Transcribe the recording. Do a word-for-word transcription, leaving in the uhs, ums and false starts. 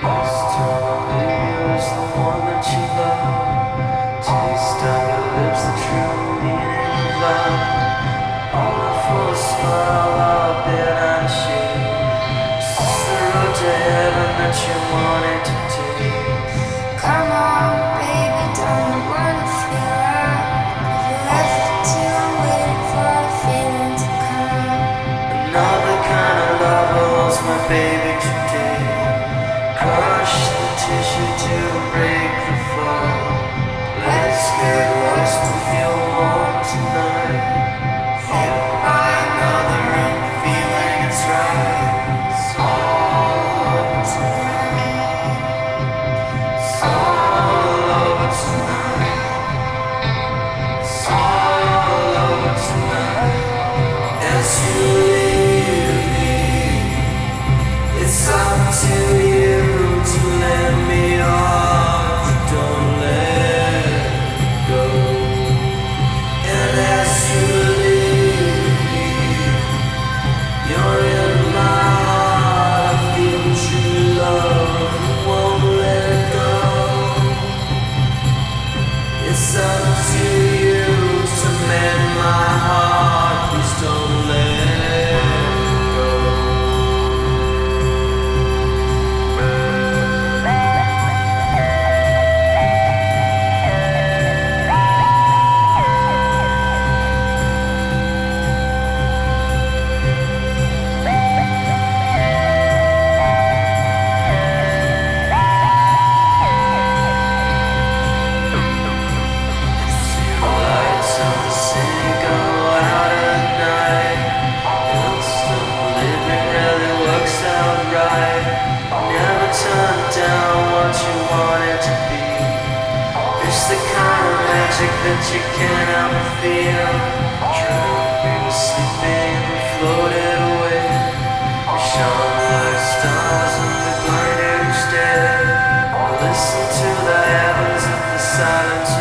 Baby, today, crush the tissue to break the fall. Let's get lost and feel more tonight. Hit by another and feeling it's right. It's all over tonight. It's all over tonight. It's all over tonight. As you leave me, it's up to you to let me off, don't let go. And as you leave me, you're in my heart. I feel true love, won't let go. It's up to you to mend my heart, please don't let that you can't help but feel. Dreaming, sleeping, floated away. We shone like stars and we blinded instead. Listen to the heavens of the silence.